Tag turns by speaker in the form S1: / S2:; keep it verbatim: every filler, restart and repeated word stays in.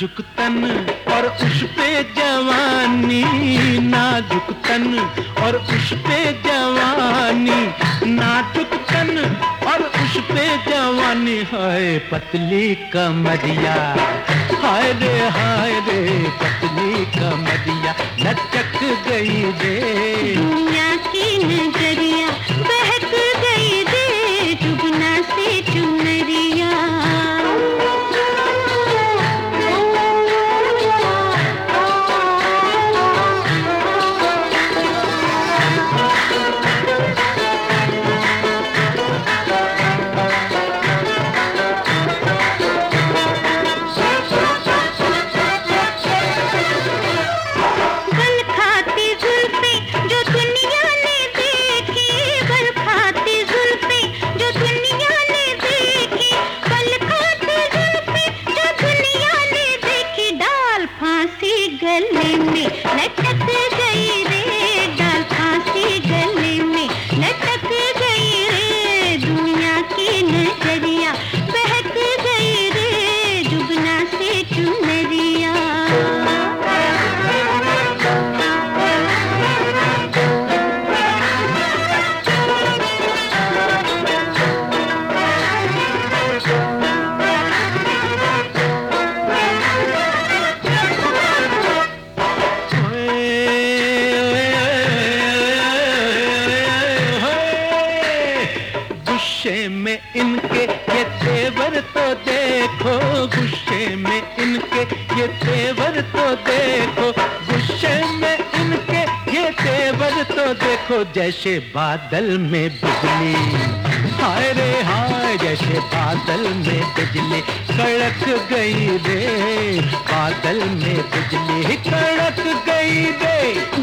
S1: नाजुक तन और उस पे जवानी, नाजुक तन और उस पे जवानी, नाजुक तन और उस पे जवानी। हाय पतली कमरिया, हाय रे हाय रे पतली कमरिया, लचक गई रे
S2: दुनिया की नजरिया, बहक गई रे जुगना से चुनरिया। गले में लटक गई रे, डाल फांसी गले में लटक गई रे, दुनिया की नजरिया बहक गई रे जुगना से चुनरिया।
S1: गुस्से में इनके ये तेवर तो देखो, गुस्से में इनके ये तेवर तो देखो, गुस्से में इनके ये तेवर तो देखो, जैसे बादल में बिजली, हाय रे हाय जैसे बादल में बिजली कड़क गई रे, बादल में बिजली कड़क गई रे।